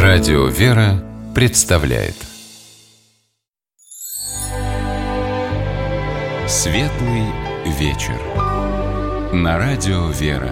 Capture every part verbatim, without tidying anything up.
Радио «Вера» представляет Светлый вечер на Радио «Вера».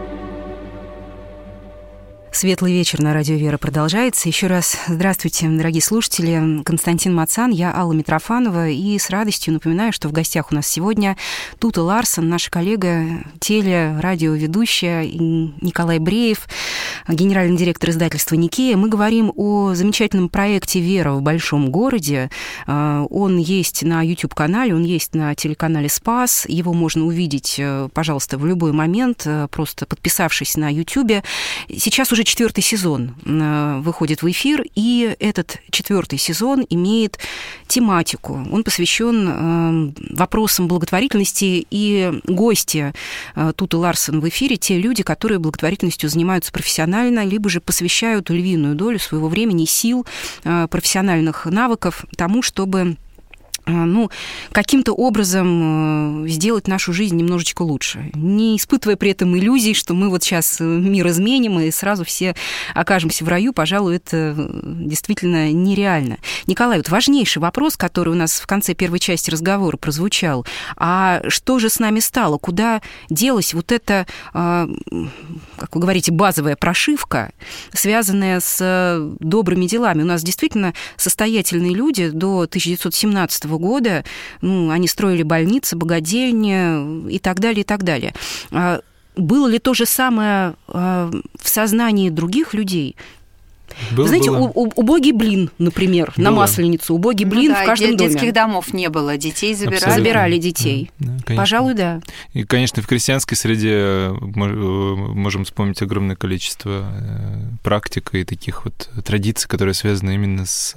Светлый вечер на Радио «Вера» продолжается. Еще раз здравствуйте, дорогие слушатели. Константин Мацан, я Алла Митрофанова. И с радостью напоминаю, что в гостях у нас сегодня Тута Ларсен, наша коллега, теле-радиоведущая, Николай Бреев, генеральный директор издательства «Никея». Мы говорим о замечательном проекте «Вера в большом городе». Он есть на YouTube-канале, он есть на телеканале «Спас». Его можно увидеть, пожалуйста, в любой момент, просто подписавшись на YouTube. Сейчас уже четвертый сезон выходит в эфир, и этот четвертый сезон имеет тематику. Он посвящен вопросам благотворительности, и гости Туты Ларсен в эфире — те люди, которые благотворительностью занимаются профессионально, либо же посвящают львиную долю своего времени, сил, профессиональных навыков тому, чтобы ну, каким-то образом сделать нашу жизнь немножечко лучше, не испытывая при этом иллюзий, что мы вот сейчас мир изменим и сразу все окажемся в раю. Пожалуй, это действительно нереально. Николай, вот важнейший вопрос, который у нас в конце первой части разговора прозвучал. А что же с нами стало? Куда делась вот эта, как вы говорите, базовая прошивка, связанная с добрыми делами? У нас действительно состоятельные люди до тысяча девятьсот семнадцатого года, ну, они строили больницы, богадельни и так далее, и так далее. Было ли то же самое в сознании других людей? Было, Вы знаете, было. У, у, убогий блин, например, было. На Масленицу, убогий блин ну, да, в каждом доме. Детских домов не было, детей забирали. Абсолютно. Забирали детей. Да, да, пожалуй, да. И, конечно, в крестьянской среде можем вспомнить огромное количество практик и таких вот традиций, которые связаны именно с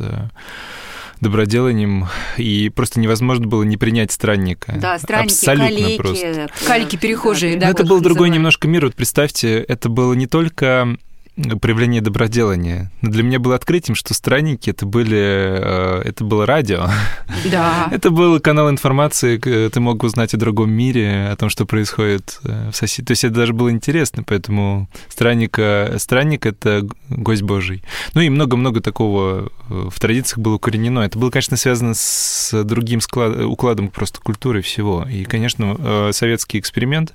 доброделанием, и просто невозможно было не принять странника. Да, странники, абсолютно калики. просто. Калики перехожие, да. Но это был другой немножко мир. Вот представьте, это было не только проявление доброделания. Но для меня было открытием, что странники — это были, это было радио. Да. Это был канал информации, ты мог узнать о другом мире, о том, что происходит в соседстве. То есть это даже было интересно, поэтому странник, странник — это гость Божий. Ну и много-много такого в традициях было укоренено. Это было, конечно, связано с другим склад, укладом просто культуры всего. И, конечно, советский эксперимент,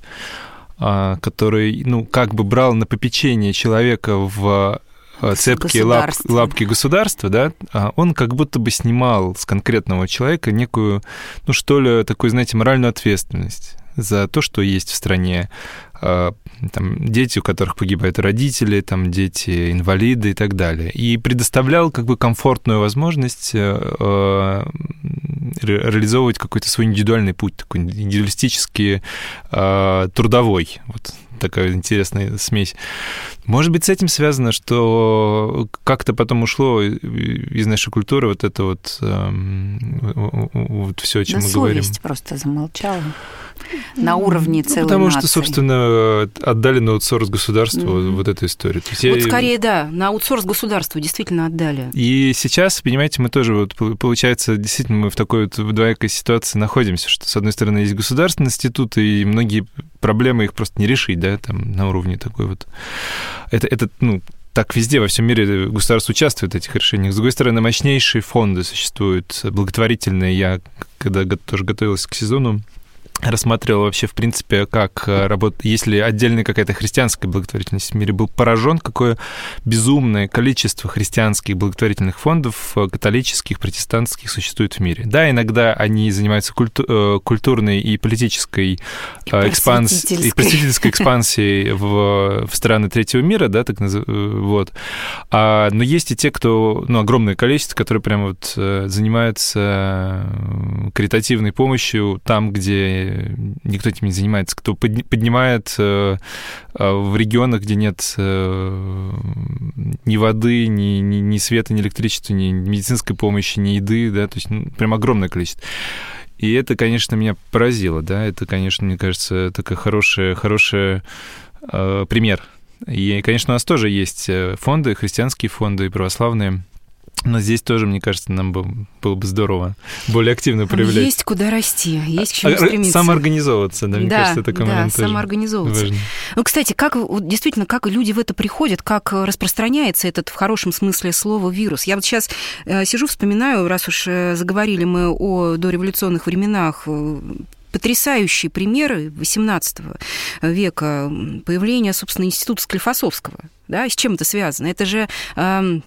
который, ну, как бы брал на попечение человека в цепкие лап, лапки государства, да, он как будто бы снимал с конкретного человека некую, ну, что ли, такую, знаете, моральную ответственность за то, что есть в стране. Там, дети, у которых погибают родители, там, дети, инвалиды и так далее. И предоставлял как бы комфортную возможность э, реализовывать какой-то свой индивидуальный путь, такой индивидуалистический, э, трудовой. Вот такая интересная смесь. Может быть, с этим связано, что как-то потом ушло из нашей культуры вот это вот, э, вот все, о чем да мы говорим. Совесть просто замолчала на уровне целой ну, потому нации. Потому что, собственно, отдали на аутсорс государству mm-hmm. вот эту историю. То есть вот я... скорее, да, на аутсорс государству действительно отдали. И сейчас, понимаете, мы тоже, вот, получается, действительно, мы в такой вот двоякой ситуации находимся, что, с одной стороны, есть государственный институт, и многие проблемы их просто не решить, да, там, на уровне такой вот... Это, это ну, так везде, во всем мире государство участвует в этих решениях. С другой стороны, мощнейшие фонды существуют, благотворительные. Я, когда тоже готовился к сезону, рассматривал вообще, в принципе, как работает, если отдельная какая-то христианская благотворительность в мире, был поражен, какое безумное количество христианских благотворительных фондов, католических, протестантских, существует в мире. Да, иногда они занимаются культу- культурной и политической и экспансией, и просветительской экспансией в, в страны третьего мира, да, так называемые, вот. А, но есть и те, кто, ну, огромное количество, которые прямо вот занимаются каритативной помощью там, где никто этим не занимается, кто поднимает э, в регионах, где нет э, ни воды, ни, ни, ни света, ни электричества, ни медицинской помощи, ни еды, да, то есть ну, прям огромное количество. И это, конечно, меня поразило, да, это, конечно, мне кажется, такой хороший, хороший э, пример. И, конечно, у нас тоже есть фонды, христианские фонды, православные, Но здесь тоже, мне кажется, нам бы, было бы здорово более активно проявлять. Есть куда расти, есть к чему стремиться. Самоорганизовываться, да, мне да, кажется, это такой да, момент самоорганизовываться. Важно. Ну, кстати, как вот, действительно, как люди в это приходят, как распространяется этот в хорошем смысле слова вирус. Я вот сейчас э, сижу, вспоминаю, раз уж э, заговорили мы о дореволюционных временах, э, потрясающие примеры восемнадцатого века появления, собственно, института Склифосовского. Да, с чем это связано? Это же... Э,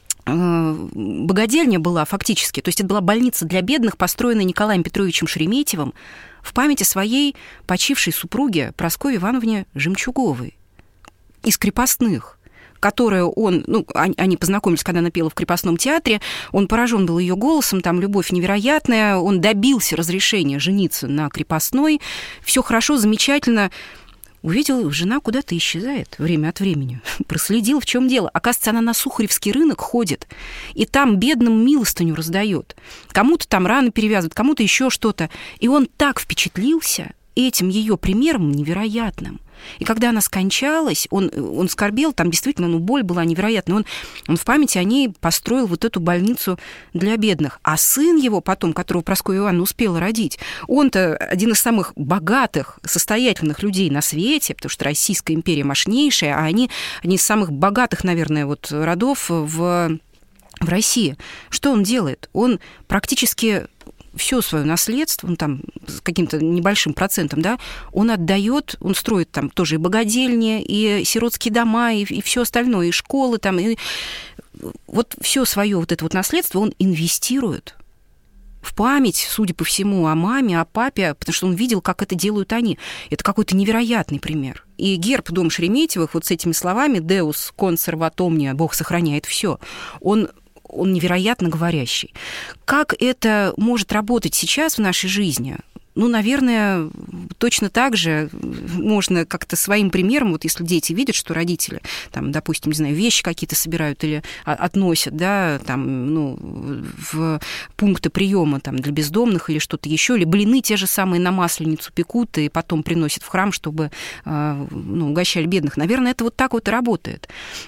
богадельня была фактически, то есть это была больница для бедных, построенная Николаем Петровичем Шереметьевым в память о своей почившей супруге Прасковье Ивановне Жемчуговой из крепостных, которая он, ну, они познакомились, когда она пела в крепостном театре, он поражен был ее голосом, там любовь невероятная, он добился разрешения жениться на крепостной, все хорошо, замечательно. Увидел, жена куда-то исчезает время от времени. Проследил, в чем дело. Оказывается, она на Сухаревский рынок ходит, и там бедным милостыню раздает. Кому-то там раны перевязывают, кому-то еще что-то. И он так впечатлился этим ее примером невероятным. И когда она скончалась, он, он скорбел, там действительно, ну, боль была невероятная. Он, он в памяти о ней построил вот эту больницу для бедных. А сын его потом, которого Прасковья Ивановна успела родить, он-то один из самых богатых, состоятельных людей на свете, потому что Российская империя мощнейшая, а они, они из самых богатых, наверное, вот родов в, в России. Что он делает? Он практически... все свое наследство, ну, там, с каким-то небольшим процентом, да, он отдает, он строит там тоже и богадельни, и сиротские дома, и, и все остальное, и школы там, и вот все свое вот это вот наследство он инвестирует в память, судя по всему, о маме, о папе, потому что он видел, как это делают они. Это какой-то невероятный пример. И герб дома Шереметьевых вот с этими словами «Deus conservat omnia», Бог сохраняет все, он он невероятно говорящий. Как это может работать сейчас в нашей жизни? Ну, наверное, точно так же можно как-то своим примером, вот если дети видят, что родители, там, допустим, не знаю, вещи какие-то собирают или относят, да, там, ну, в пункты приема там, для бездомных или что-то еще, или блины те же самые на Масленицу пекут и потом приносят в храм, чтобы, ну, угощали бедных. Наверное, это вот так вот и работает.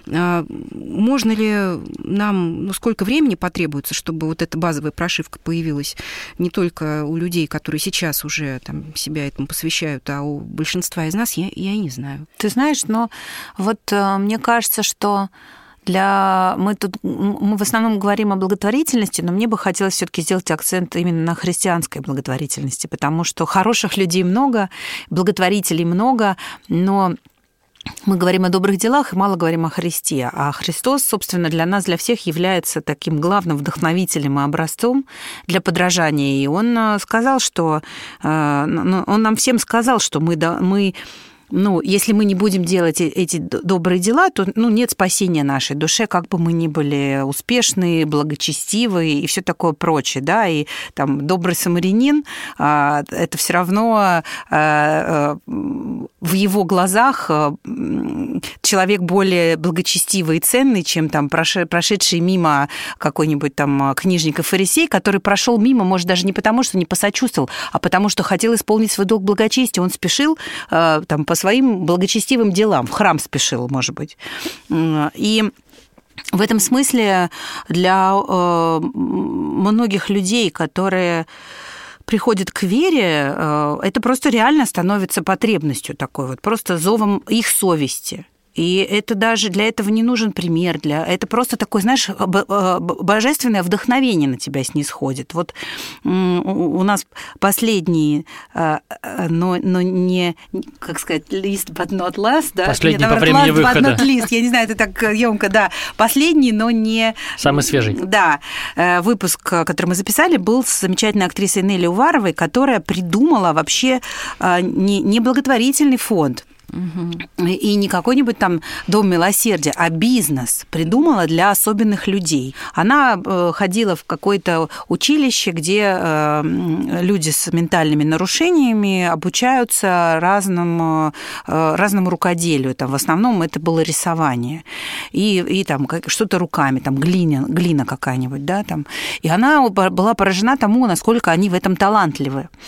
Можно ли нам, ну, сколько времени потребуется, чтобы вот эта базовая прошивка появилась не только у людей, которые сейчас уже там себя этому посвящают, а у большинства из нас я, я и не знаю. Ты знаешь, но вот э, мне кажется, что для... Мы тут мы в основном говорим о благотворительности, но мне бы хотелось все-таки сделать акцент именно на христианской благотворительности, потому что хороших людей много, благотворителей много, но мы говорим о добрых делах и мало говорим о Христе. А Христос, собственно, для нас, для всех является таким главным вдохновителем и образцом для подражания. И он сказал, что... Он нам всем сказал, что мы... мы ну, если мы не будем делать эти добрые дела, то, ну, нет спасения нашей душе, как бы мы ни были успешные, благочестивые и все такое прочее, да, и там добрый самарянин, это все равно в его глазах человек более благочестивый и ценный, чем там прошедший мимо какой-нибудь там книжник и фарисей, который прошел мимо, может, даже не потому, что не посочувствовал, а потому, что хотел исполнить свой долг благочестия. Он спешил там по своим благочестивым делам, в храм спешил, может быть. И в этом смысле для многих людей, которые приходят к вере, это просто реально становится потребностью такой вот, просто зовом их совести. И это даже для этого не нужен пример, для... это просто такое, знаешь, божественное вдохновение на тебя снисходит. Вот у нас последний, но, но не, как сказать, list but not last, да? Последний Нет, по времени last, выхода. but not least. Я не знаю, это так ёмко, да. Последний, но не... Самый свежий. Да. Выпуск, который мы записали, был с замечательной актрисой Нелли Уваровой, которая придумала вообще не, не благотворительный фонд, угу. И не какой-нибудь там дом милосердия, а бизнес придумала для особенных людей. Она ходила в какое-то училище, где люди с ментальными нарушениями обучаются разному, разному рукоделию. Там в основном это было рисование. И, и там что-то руками, там глина, глина какая-нибудь, да, там. И она была поражена тому, насколько они в этом талантливы.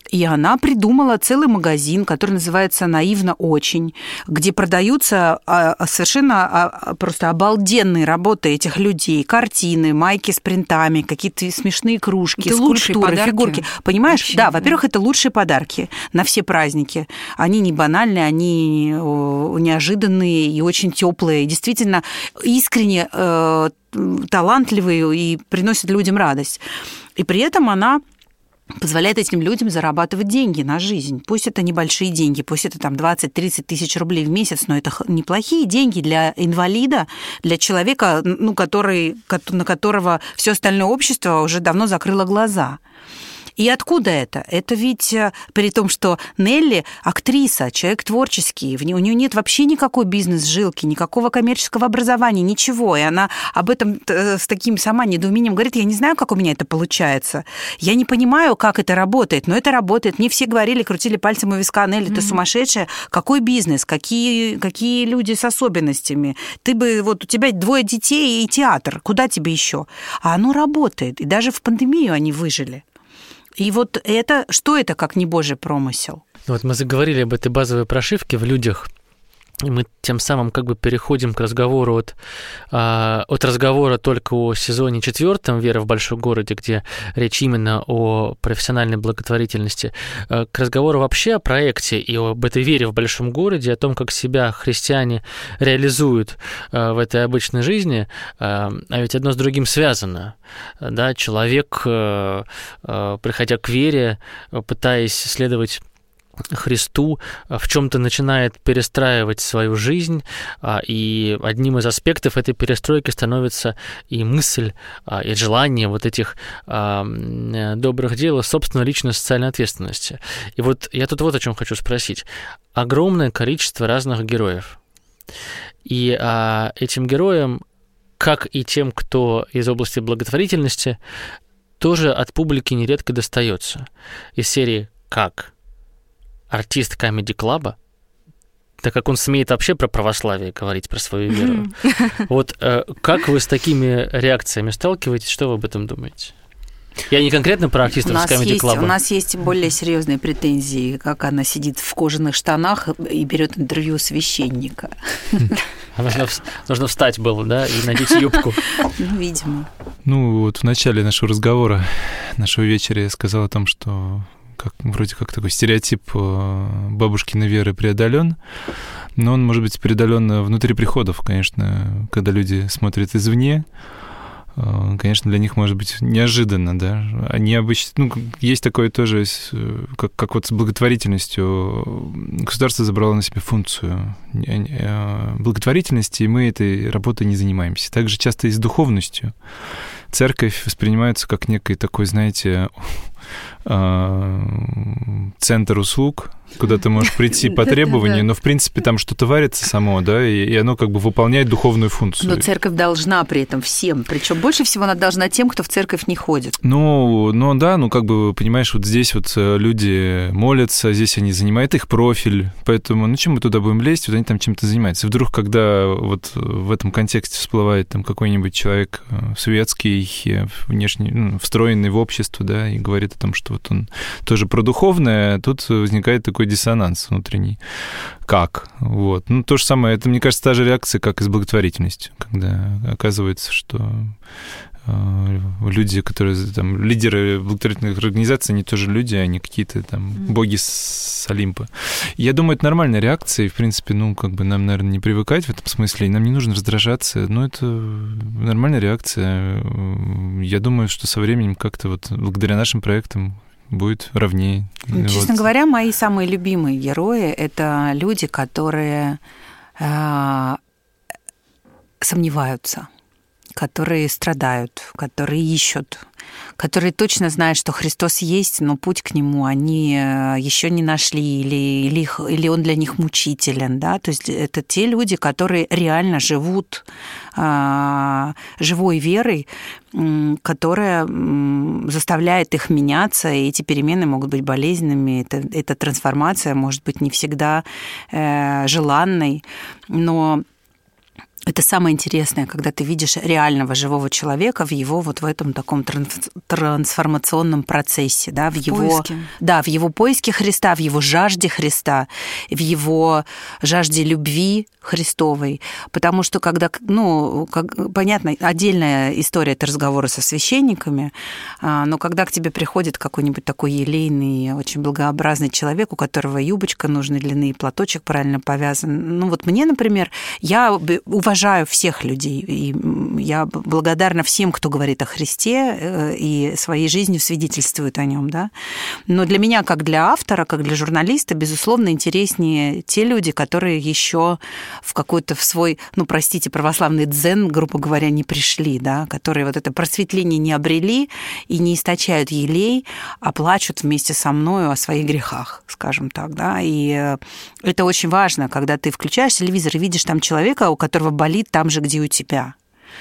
И она придумала целый магазин, который называется «Наивно очень», где продаются совершенно просто обалденные работы этих людей. Картины, майки с принтами, какие-то смешные кружки, это скульптуры, фигурки. Понимаешь? Вообще, да, да, во-первых, это лучшие подарки на все праздники. Они не банальные, они неожиданные и очень теплые. Действительно, искренне э, талантливые и приносят людям радость. И при этом она позволяет этим людям зарабатывать деньги на жизнь. Пусть это небольшие деньги, пусть это там двадцать-тридцать тысяч рублей в месяц, но это неплохие деньги для инвалида, для человека, ну, который, на которого все остальное общество уже давно закрыло глаза. И откуда это? Это ведь при том, что Нелли актриса, человек творческий, у нее нет вообще никакой бизнес-жилки, никакого коммерческого образования, ничего. И она об этом с таким сама недоумением говорит: я не знаю, как у меня это получается. Я не понимаю, как это работает, но это работает. Мне все говорили, крутили пальцем у виска: Нелли, ты mm-hmm. сумасшедшая. Какой бизнес? Какие, какие люди с особенностями? Ты бы, вот у тебя двое детей и театр. Куда тебе еще? А оно работает. И даже в пандемию они выжили. И вот это, что это, как не Божий промысел? Вот мы заговорили об этой базовой прошивке в людях, и мы тем самым как бы переходим к разговору от, от разговора только о сезоне четвертом «Вера в большом городе», где речь именно о профессиональной благотворительности, к разговору вообще о проекте и об этой вере в большом городе, о том, как себя христиане реализуют в этой обычной жизни. А ведь одно с другим связано. Да? Человек, приходя к вере, пытаясь следовать Христу, в чем-то начинает перестраивать свою жизнь, и одним из аспектов этой перестройки становится и мысль, и желание вот этих добрых дел, собственно, личной социальной ответственности. И вот я тут вот о чем хочу спросить. Огромное количество разных героев. И этим героям, как и тем, кто из области благотворительности, тоже от публики нередко достается. Из серии «Как?» артист комеди-клаба, так как он смеет вообще про православие говорить, про свою веру. Mm-hmm. Вот э, как вы с такими реакциями сталкиваетесь, что вы об этом думаете? Я не конкретно про артистов с комеди-клаба. У нас есть более серьезные претензии, как она сидит в кожаных штанах и берет интервью у священника. Нужно, нужно встать было, да, и надеть юбку. Ну, видимо. Ну, вот в начале нашего разговора, нашего вечера я сказал о том, что как, вроде как такой стереотип бабушкиной веры преодолен, но он может быть преодолен внутри приходов, конечно, когда люди смотрят извне. Конечно, для них может быть неожиданно, да. Они обычно, ну, есть такое тоже, как, как вот с благотворительностью. Государство забрало на себя функцию благотворительности, и мы этой работой не занимаемся. Также часто и с духовностью. Церковь воспринимается как некий такой, знаете, центр услуг, куда ты можешь прийти по требованию, но, в принципе, там что-то варится само, да, и оно как бы выполняет духовную функцию. Но церковь должна при этом всем, причем больше всего она должна тем, кто в церковь не ходит. Ну, ну да, ну как бы, понимаешь, вот здесь вот люди молятся, здесь они занимают их профиль, поэтому, ну чем мы туда будем лезть, вот они там чем-то занимаются. И вдруг, когда вот в этом контексте всплывает там какой-нибудь человек светский, внешне, ну, встроенный в общество, да, и говорит о том, что вот он тоже про духовное, тут возникает такой диссонанс внутренний. Как? Вот. Ну, то же самое, это, мне кажется, та же реакция, как и с благотворительностью, когда оказывается, что э, люди, которые там, лидеры благотворительных организаций, они тоже люди, они какие-то там боги с Олимпа. Я думаю, это нормальная реакция, и, в принципе, ну, как бы нам, наверное, не привыкать в этом смысле, и нам не нужно раздражаться, но это нормальная реакция. Я думаю, что со временем как-то вот благодаря нашим проектам будет ровнее. Честно вот. говоря, мои самые любимые герои — это люди, которые э, сомневаются, которые страдают, которые ищут, которые точно знают, что Христос есть, но путь к Нему они еще не нашли, или, или, их, или Он для них мучителен. Да? То есть это те люди, которые реально живут э, живой верой, э, которая э, заставляет их меняться, и эти перемены могут быть болезненными, это, эта трансформация может быть не всегда э, желанной, но Это самое интересное, когда ты видишь реального живого человека в его вот в этом таком трансформационном процессе, да, в, в его, поиске. Да, в его поиске Христа, в его жажде Христа, в его жажде любви Христовой. Потому что когда, ну, как, понятно, отдельная история — это разговоры со священниками, но когда к тебе приходит какой-нибудь такой елейный, очень благообразный человек, у которого юбочка нужной длины и платочек правильно повязан, ну вот мне, например, я уважаю всех людей, и я благодарна всем, кто говорит о Христе и своей жизнью свидетельствует о нем, да. Но для меня, как для автора, как для журналиста, безусловно, интереснее те люди, которые еще в какой-то в свой, ну, простите, православный дзен, грубо говоря, не пришли, да, которые вот это просветление не обрели и не источают елей, а плачут вместе со мною о своих грехах, скажем так, да. И это очень важно, когда ты включаешь телевизор и видишь там человека, у которого болит там же, где у тебя.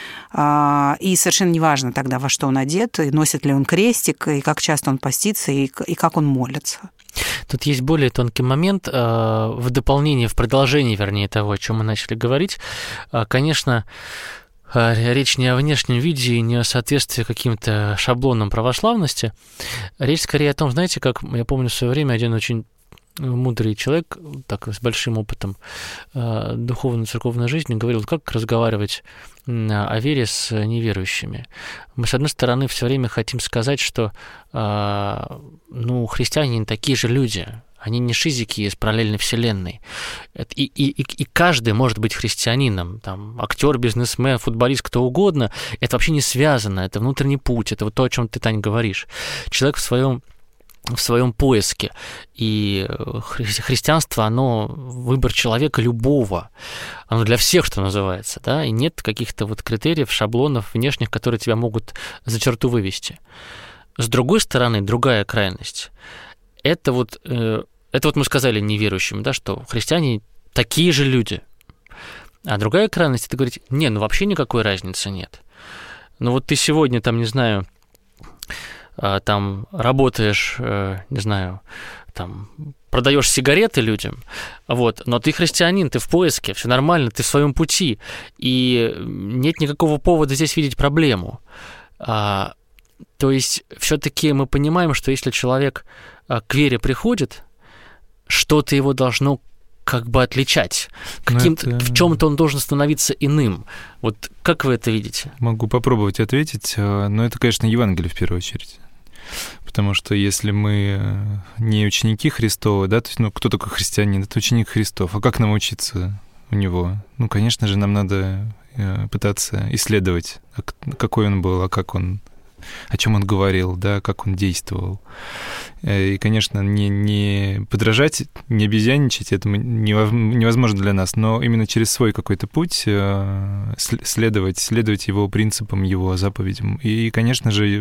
И совершенно неважно тогда, во что он одет, и носит ли он крестик, и как часто он постится, и как он молится. Тут есть более тонкий момент в дополнение, в продолжении, вернее, того, о чем мы начали говорить. Конечно, речь не о внешнем виде и не о соответствии каким-то шаблонам православности. Речь скорее о том, знаете, как я помню в свое время один очень мудрый человек, так, с большим опытом э, духовной церковной жизни, говорил, как разговаривать о вере с неверующими. Мы, с одной стороны, все время хотим сказать, что э, ну, христиане такие же люди, они не шизики из параллельной вселенной. И, и, и каждый может быть христианином, там, актер, бизнесмен, футболист, кто угодно. Это вообще не связано, это внутренний путь, это вот то, о чем ты, Тань, говоришь. Человек в своем в своем поиске. И христианство, оно выбор человека любого. Оно для всех, что называется, да, и нет каких-то вот критериев, шаблонов внешних, которые тебя могут за черту вывести. С другой стороны, другая крайность, это вот, это вот мы сказали неверующим, да, что христиане такие же люди. А другая крайность, это говорить, не, ну вообще никакой разницы нет. Ну вот ты сегодня, там, не знаю, там работаешь, не знаю, там продаешь сигареты людям, вот, но ты христианин, ты в поиске, все нормально, ты в своем пути, и нет никакого повода здесь видеть проблему. А, то есть все-таки мы понимаем, что если человек к вере приходит, что-то его должно как бы отличать. Каким-то, это... В чем-то он должен становиться иным. Вот как вы это видите? Могу попробовать ответить, но это, конечно, Евангелие в первую очередь. Потому что если мы не ученики Христовы, да, то есть, ну, кто такой христианин? Это ученик Христов. А как нам учиться у него? Ну, конечно же, нам надо пытаться исследовать, какой он был, а как он, о чем он говорил, да, как он действовал. И, конечно, не, не подражать, не обезьянничать, это невозможно для нас, но именно через свой какой-то путь следовать, следовать его принципам, его заповедям. И, конечно же,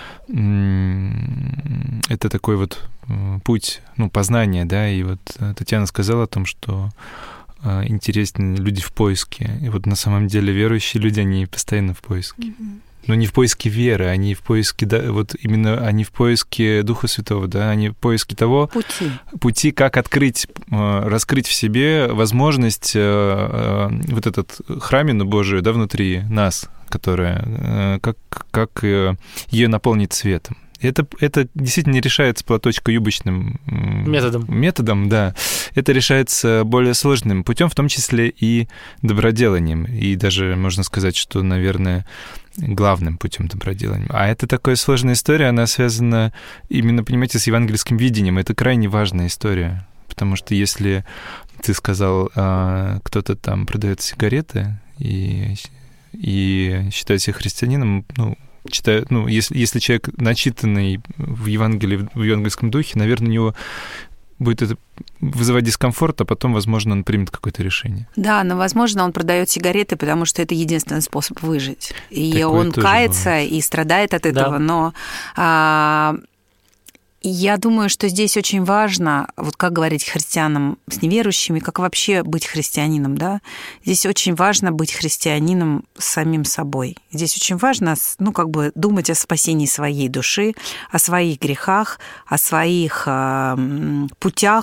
это такой вот путь, ну, познания, да, и вот Татьяна сказала о том, что интересны люди в поиске, и вот на самом деле верующие люди, они постоянно в поиске. Mm-hmm. Но не в поиске веры, они в поиске, да, вот именно они в поиске Духа Святого, да, они в поиске того пути, пути как открыть, раскрыть в себе возможность вот этот храмину Божию, да, внутри нас, которая, как, как ее наполнить светом. Это, это действительно не решается платочко-юбочным методом. методом, да. Это решается более сложным путем, в том числе и доброделанием. И даже можно сказать, что, наверное, главным путем доброделания. А это такая сложная история, она связана именно, понимаете, с евангельским видением. Это крайне важная история. Потому что если ты сказал, кто-то там продает сигареты и, и считает себя христианином, ну, читаю, ну, если, если человек начитанный в Евангелии, в евангельском духе, наверное, у него будет это вызывать дискомфорт, а потом, возможно, он примет какое-то решение. Да, но, возможно, он продает сигареты, потому что это единственный способ выжить. И такое он кается бывает. И страдает от этого, да. Но... А... Я думаю, что здесь очень важно, вот как говорить христианам с неверующими, как вообще быть христианином, да? Здесь очень важно быть христианином самим собой. Здесь очень важно, ну, как бы думать о спасении своей души, о своих грехах, о своих э, путях,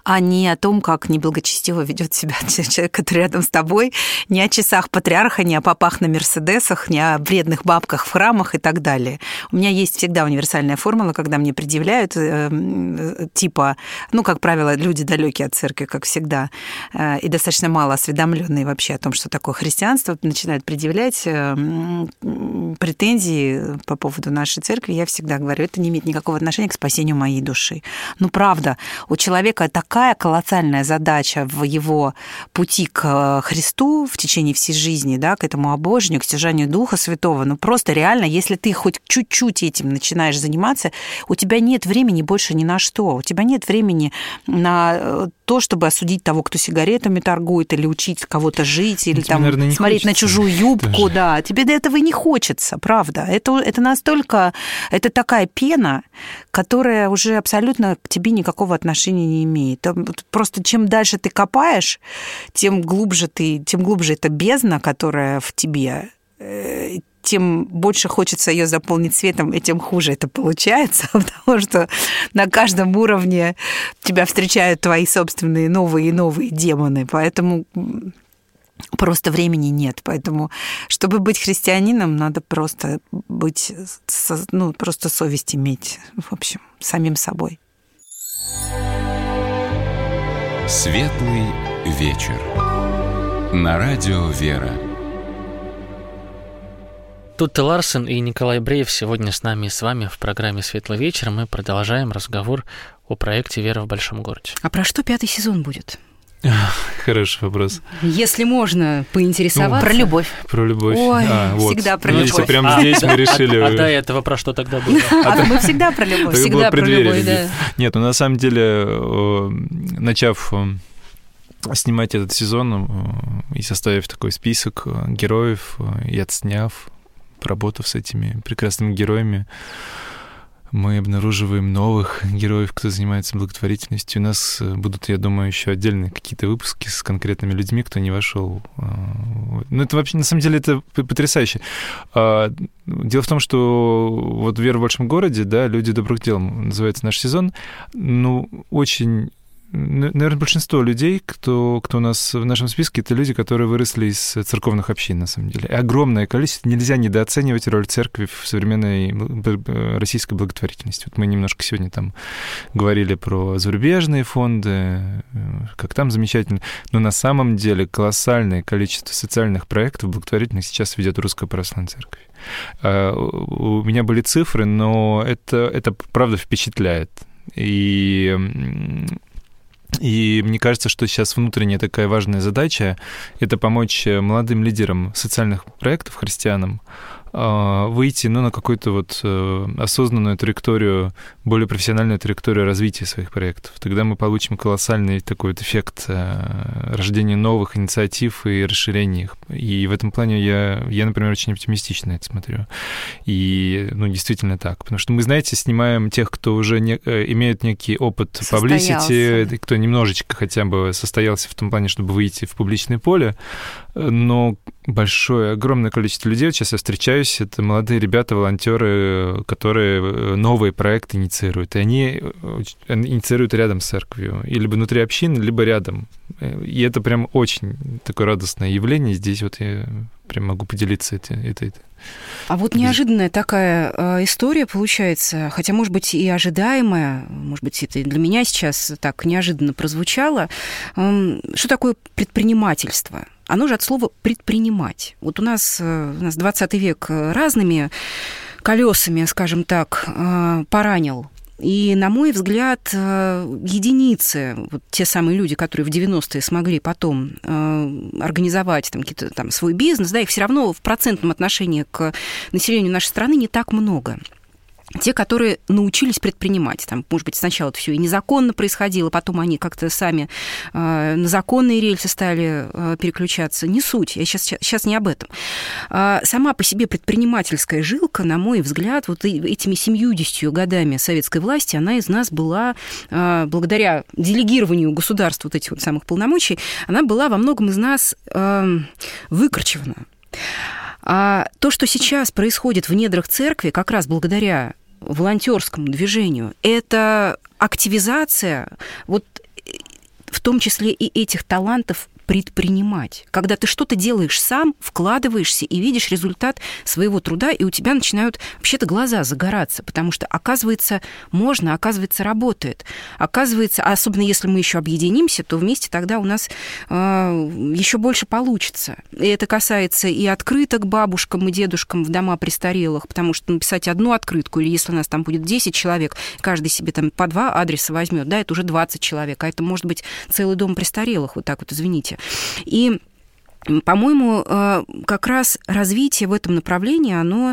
а не о том, как неблагочестиво ведет себя человек, который рядом с тобой, не о часах патриарха, не о попах на мерседесах, не о вредных бабках в храмах и так далее. У меня есть всегда универсальная формула, когда мне предъявляют, э, типа, ну, как правило, люди далекие от церкви, как всегда, э, и достаточно мало осведомленные вообще о том, что такое христианство, начинают предъявлять э, претензии по поводу нашей церкви. Я всегда говорю, это не имеет никакого отношения к спасению моей души. Ну, правда, у человека такая колоссальная задача в его пути к Христу в течение всей жизни, да, к этому обожению, к стяжанию Духа Святого. Ну, просто реально, если ты хоть чуть-чуть этим начинаешь заниматься, у тебя нет времени больше ни на что. У тебя нет времени на то, чтобы осудить того, кто сигаретами торгует, или учить кого-то жить, или тебе, там наверное, смотреть хочется. на чужую юбку. Даже. Да, тебе до этого и не хочется, правда. Это, это настолько... Это такая пена, которая уже абсолютно к тебе никакого отношения не имеет. Просто чем дальше ты копаешь, тем глубже ты, тем глубже эта бездна, которая в тебе, тем больше хочется ее заполнить светом, и тем хуже это получается, потому что на каждом уровне тебя встречают твои собственные новые и новые демоны. Поэтому просто времени нет. Поэтому, чтобы быть христианином, надо просто быть, ну, просто совесть иметь, в общем, самим собой. Светлый вечер. На радио «Вера». Тутте Ларсен и Николай Бреев сегодня с нами и с вами в программе «Светлый вечер». Мы продолжаем разговор о проекте «Вера в большом городе». А про что пятый сезон будет? Хороший вопрос. Если можно поинтересоваться. Ну, про любовь. Про любовь. Ой, а, вот. всегда про Ну, любовь. если прямо А, здесь мы решили... А, а до этого про что тогда было? А мы всегда про любовь. Это Всегда было про преддверие любовь, любви. да. Нет, ну на самом деле, начав снимать этот сезон и составив такой список героев, и отсняв, поработав с этими прекрасными героями, мы обнаруживаем новых героев, кто занимается благотворительностью. У нас будут, я думаю, еще отдельные какие-то выпуски с конкретными людьми, кто не вошел. Ну, это вообще, на самом деле, это потрясающе. Дело в том, что вот «Вера в большом городе», да, «Люди добрых дел» называется наш сезон, ну, очень... Наверное, большинство людей, кто, кто у нас в нашем списке, это люди, которые выросли из церковных общин, на самом деле. И огромное количество. Нельзя недооценивать роль церкви в современной российской благотворительности. Вот мы немножко сегодня там говорили про зарубежные фонды, как там замечательно. Но на самом деле колоссальное количество социальных проектов благотворительных сейчас ведет Русская Православная Церковь. У меня были цифры, но это, это правда впечатляет. И... И мне кажется, что сейчас внутренняя такая важная задача — это помочь молодым лидерам социальных проектов, христианам, выйти, ну, на какую-то вот осознанную траекторию, более профессиональную траекторию развития своих проектов. Тогда мы получим колоссальный такой вот эффект рождения новых инициатив и расширения их. И в этом плане я, я, например, очень оптимистично это смотрю. И, ну, действительно так. Потому что мы, знаете, снимаем тех, кто уже не, имеет некий опыт паблисити, кто немножечко хотя бы состоялся в том плане, чтобы выйти в публичное поле, но большое, огромное количество людей, вот сейчас я встречаюсь, это молодые ребята, волонтеры, которые новые проекты инициируют, и они инициируют рядом с церковью, и либо внутри общины, либо рядом. И это прям очень такое радостное явление. Здесь вот я прям могу поделиться этой... этой А вот неожиданная такая э, история получается, хотя, может быть, и ожидаемая, может быть, это и для меня сейчас так неожиданно прозвучало. Э, что такое предпринимательство? Оно же от слова «предпринимать». Вот у нас, э, у нас двадцатый век разными колесами, скажем так, э, поранил. И, на мой взгляд, единицы, вот те самые люди, которые в девяностые смогли потом организовать там, какие-то, там, свой бизнес, да, их все равно в процентном отношении к населению нашей страны не так много. Те, которые научились предпринимать. Там, может быть, сначала это все и незаконно происходило, потом они как-то сами э, на законные рельсы стали э, переключаться. Не суть, я сейчас, сейчас не об этом. А сама по себе предпринимательская жилка, на мой взгляд, вот этими семьюдесятью годами советской власти, она из нас была, э, благодаря делегированию государства вот этих вот самых полномочий, она была во многом из нас э, выкорчевана. А то, что сейчас происходит в недрах церкви, как раз благодаря волонтерскому движению, это активизация вот в том числе и этих талантов предпринимать. Когда ты что-то делаешь сам, вкладываешься и видишь результат своего труда, и у тебя начинают вообще-то глаза загораться, потому что, оказывается, можно, оказывается, работает. Оказывается, особенно если мы еще объединимся, то вместе тогда у нас э, еще больше получится. И это касается и открыток бабушкам и дедушкам в дома престарелых, потому что написать одну открытку, или если у нас там будет десять человек, каждый себе там по два адреса возьмет, да, это уже двадцать человек, а это может быть целый дом престарелых, вот так вот, извините. И, по-моему, как раз развитие в этом направлении, оно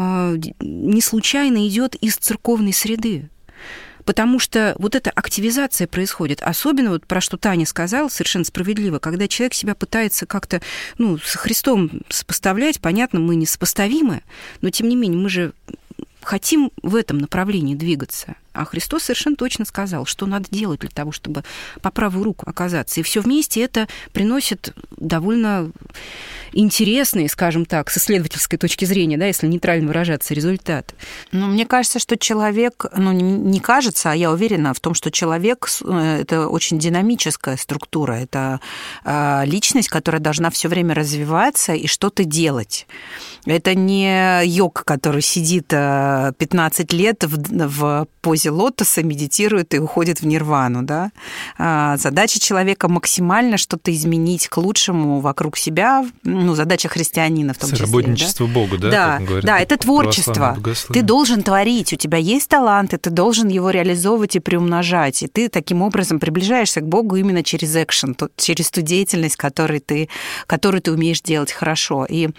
не случайно идет из церковной среды. Потому что вот эта активизация происходит. Особенно, вот про что Таня сказала, совершенно справедливо, когда человек себя пытается как-то, ну, с Христом сопоставлять, понятно, мы несопоставимы, но, тем не менее, мы же хотим в этом направлении двигаться. А Христос совершенно точно сказал, что надо делать для того, чтобы по правую руку оказаться. И все вместе это приносит довольно интересный, скажем так, с исследовательской точки зрения, да, если нейтрально выражаться, результат. Ну, мне кажется, что человек, ну, не кажется, а я уверена в том, что человек – это очень динамическая структура, это личность, которая должна все время развиваться и что-то делать. Это не йог, который сидит пятнадцать лет в, в позе лотоса, медитирует и уходит в нирвану, да. Задача человека максимально что-то изменить к лучшему вокруг себя, ну, задача христианина в том числе. Соработничество да? Богу, да? Да, говорят, да, это творчество. Ты должен творить, у тебя есть талант, и ты должен его реализовывать и приумножать, и ты таким образом приближаешься к Богу именно через экшен, через ту деятельность, которую ты, которую ты умеешь делать хорошо. И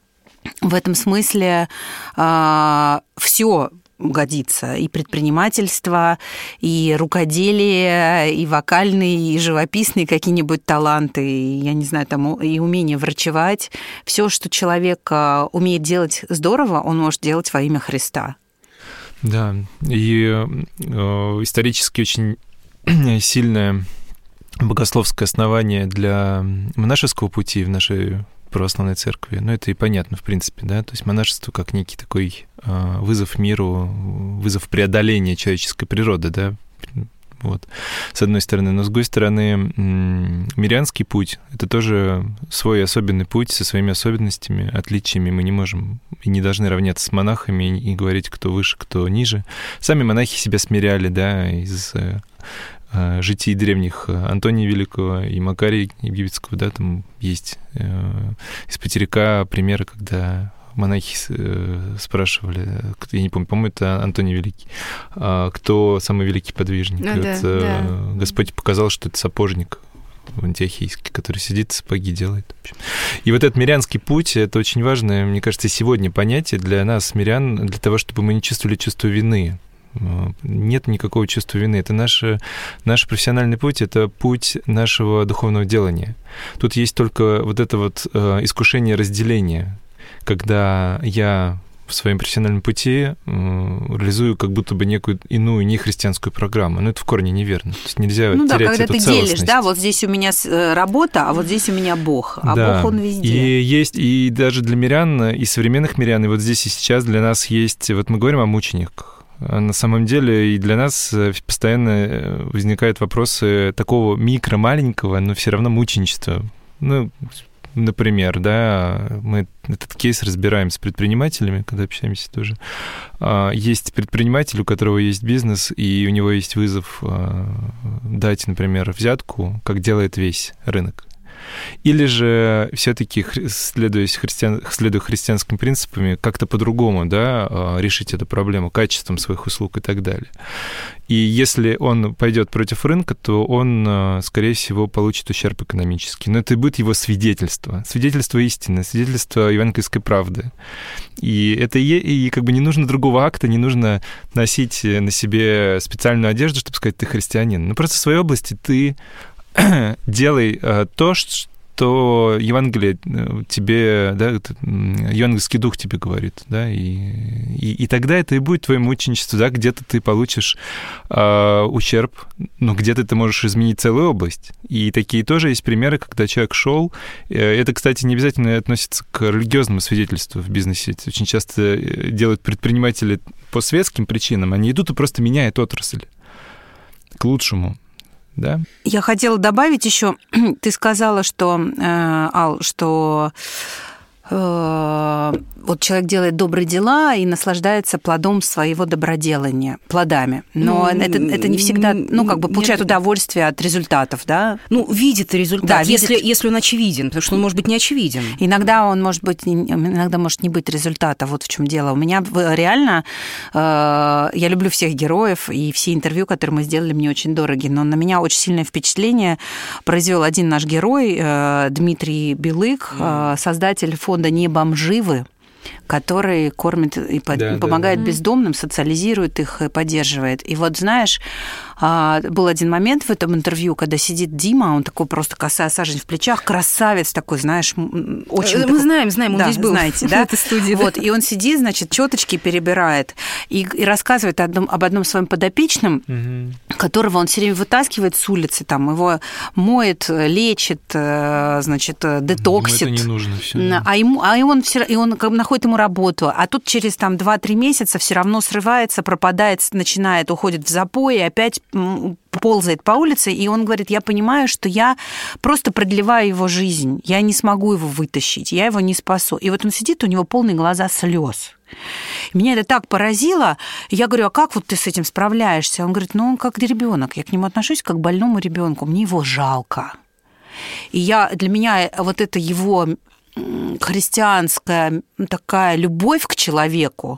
в этом смысле э, все годится. И предпринимательство, и рукоделие, и вокальные, и живописные какие-нибудь таланты, и, я не знаю, там, и умение врачевать. Все, что человек умеет делать здорово, он может делать во имя Христа. Да, и э, исторически очень сильное богословское основание для монашеского пути в нашей православной церкви. Ну, это и понятно, в принципе, да, то есть монашество как некий такой э, вызов миру, вызов преодоления человеческой природы, да, вот, с одной стороны. Но, с другой стороны, мирянский путь — это тоже свой особенный путь со своими особенностями, отличиями. Мы не можем и не должны равняться с монахами и говорить, кто выше, кто ниже. Сами монахи себя смиряли, да, из житий древних Антония Великого и Макария Египетского, да, там есть из Патерика примеры, когда монахи спрашивали, я не помню, по-моему, это Антоний Великий, кто самый великий подвижник. Ну, и да, вот да. Господь показал, что это сапожник антиохийский, который сидит, сапоги делает. И вот этот мирянский путь — это очень важное, мне кажется, сегодня понятие для нас, мирян, для того, чтобы мы не чувствовали чувство вины. Нет никакого чувства вины. Это наш, наш профессиональный путь, это путь нашего духовного делания. Тут есть только вот это вот искушение разделения, когда я в своем профессиональном пути реализую как будто бы некую иную нехристианскую программу. Но это в корне неверно. То есть нельзя ну, терять да, когда эту ты целостность. делишь, да, вот здесь у меня работа, а вот здесь у меня Бог, а да. Бог, Он везде. И есть, и даже для мирян, и современных мирян, и вот здесь и сейчас для нас есть, вот мы говорим о мучениках. На самом деле и для нас постоянно возникают вопросы такого микро-маленького, но все равно мученичества. Ну, например, да, мы этот кейс разбираем с предпринимателями, когда общаемся тоже. Есть предприниматель, у которого есть бизнес, и у него есть вызов дать, например, взятку, как делает весь рынок. Или же все-таки, следуя, христиан, следуя христианским принципам, как-то по-другому, да, решить эту проблему качеством своих услуг и так далее. И если он пойдет против рынка, то он, скорее всего, получит ущерб экономический. Но это и будет его свидетельство. Свидетельство истины, свидетельство евангельской правды. И это и, и как бы не нужно другого акта, не нужно носить на себе специальную одежду, чтобы сказать, ты христианин. Ну, просто в своей области ты делай то, что Евангелие тебе, да, евангельский дух тебе говорит, да, и, и, и тогда это и будет твое мученичество, да, где-то ты получишь э, ущерб, но где-то ты можешь изменить целую область. И такие тоже есть примеры, когда человек шел. Это, кстати, не обязательно относится к религиозному свидетельству в бизнесе. Это очень часто делают предприниматели по светским причинам. Они идут и просто меняют отрасль к лучшему. Да? Я хотела добавить еще, ты сказала, что, э, Ал, что э, вот человек делает добрые дела и наслаждается плодом своего доброделания, плодами. Но ну, это, это не всегда, ну, как бы получает нет, удовольствие от результатов, да? Ну, видит результат, да, если, видит... если он очевиден, потому что он может быть не очевиден. Иногда он может быть, иногда может не быть результата, вот в чем дело. У меня реально, э, я люблю всех героев, и все интервью, которые мы сделали, мне очень дороги, но на меня очень сильное впечатление произвел один наш герой, э, Дмитрий Белык, э, создатель фонда «Не бомживы», который кормит и да, помогает да, да. бездомным, социализирует их и поддерживает. И вот, знаешь, был один момент в этом интервью, когда сидит Дима, он такой просто косая сажень в плечах, красавец такой, знаешь, очень... Мы такой... знаем, знаем, он да, здесь был. Знаете, да? В этой студии. Вот, и он сидит, значит, чёточки перебирает и, и рассказывает о одном, об одном своем подопечном, угу. которого он все время вытаскивает с улицы, там, его моет, лечит, значит, детоксит. Ему это не нужно всё, да. А, ему, а он, все, и он находит ему работу, а тут через там, два-три месяца все равно срывается, пропадает, начинает, уходит в запой, и опять ползает по улице, и он говорит, я понимаю, что я просто продлеваю его жизнь, я не смогу его вытащить, я его не спасу. И вот он сидит, у него полные глаза слез. Меня это так поразило. Я говорю, а как вот ты с этим справляешься? Он говорит, ну, он как ребенок, я к нему отношусь как к больному ребенку, мне его жалко. И я, для меня вот это его христианская такая любовь к человеку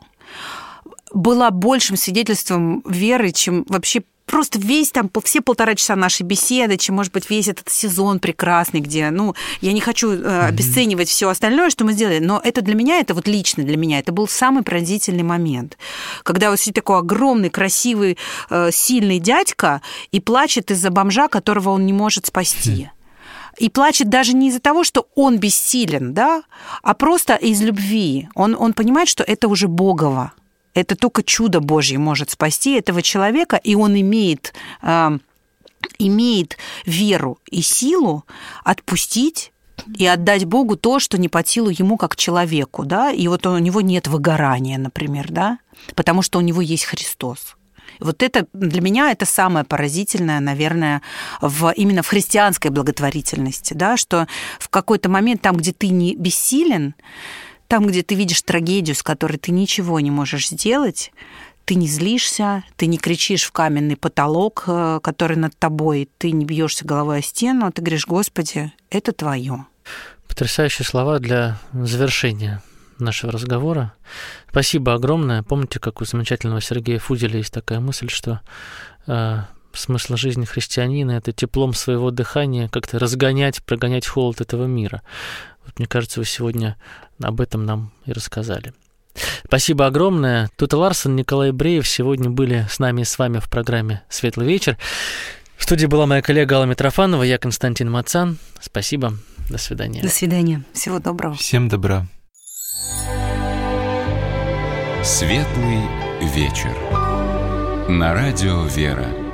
была большим свидетельством веры, чем вообще просто весь там, все полтора часа нашей беседы, чем, может быть, весь этот сезон прекрасный, где, ну, я не хочу э, обесценивать все остальное, что мы сделали, но это для меня, это вот лично для меня, это был самый поразительный момент, когда вот сидит такой огромный, красивый, э, сильный дядька и плачет из-за бомжа, которого он не может спасти. И плачет даже не из-за того, что он бессилен, да, а просто из любви. Он, он понимает, что это уже Богово. Это только чудо Божье может спасти этого человека, и он имеет, э, имеет веру и силу отпустить и отдать Богу то, что не под силу ему как человеку, да, и вот у него нет выгорания, например, да, потому что у него есть Христос. Вот это для меня это самое поразительное, наверное, в, именно в христианской благотворительности, да, что в какой-то момент там, где ты не бессилен, там, где ты видишь трагедию, с которой ты ничего не можешь сделать, ты не злишься, ты не кричишь в каменный потолок, который над тобой, ты не бьешься головой о стену, ты говоришь, Господи, это твое. Потрясающие слова для завершения нашего разговора. Спасибо огромное. Помните, как у замечательного Сергея Фуделя есть такая мысль, что э, смысл жизни христианина – это теплом своего дыхания как-то разгонять, прогонять холод этого мира. Вот, мне кажется, вы сегодня об этом нам и рассказали. Спасибо огромное. Тута Ларсон, Николай Бреев сегодня были с нами и с вами в программе «Светлый вечер». В студии была моя коллега Алла Митрофанова, я Константин Мацан. Спасибо. До свидания. До свидания. Всего доброго. Всем добра. «Светлый вечер» на радио «Вера».